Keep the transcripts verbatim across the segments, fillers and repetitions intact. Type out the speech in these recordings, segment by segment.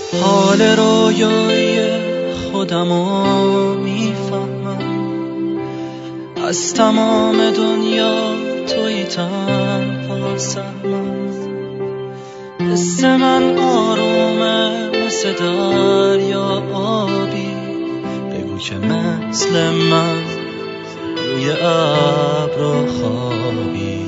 حال رویای خودمو میفهمم، از تمام دنیا توی تنها سهمم. حس من آرومه مثل دریا آبی، بگو که مثل من روی ابرا خوابی.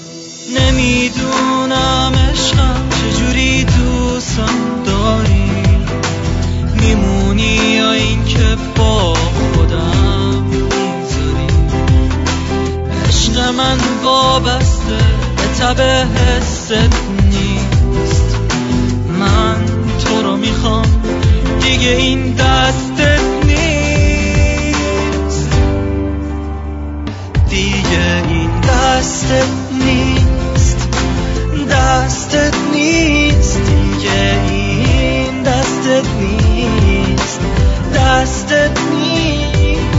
نمیدونم عشقم چجوری دوستم داری، میمونی یا این که با خودم میذاری. عشق من وابسته به تب حست نیست، من تو رو میخوام دیگه این دستت نیست، دیگه این دستت نیست، دستت نیست، دیگه این دستت نیست، دستت نیست.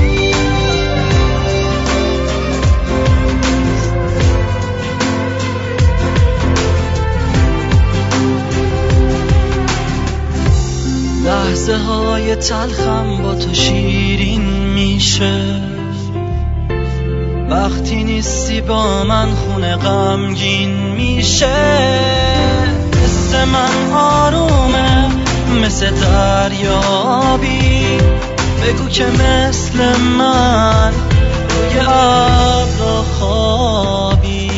لحظه های تلخم با تو شیرین میشه، وقتی نیستی با من خونه غمگین میشه. حس من آرومه مثل دریابی، بگو که مثل من روی ابرا خوابی.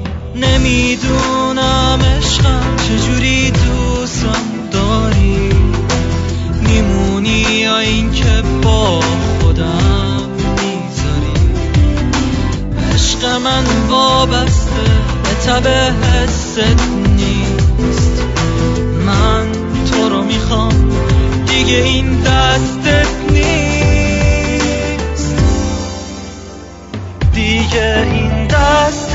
نمیدونم عشقم چجوری دوستم داری، میمونی یا این که با خودم میذاری. عشق من وابسته به تب حست نیست، من تو رو میخوام دیگه این دستت نیست، دیگه این دست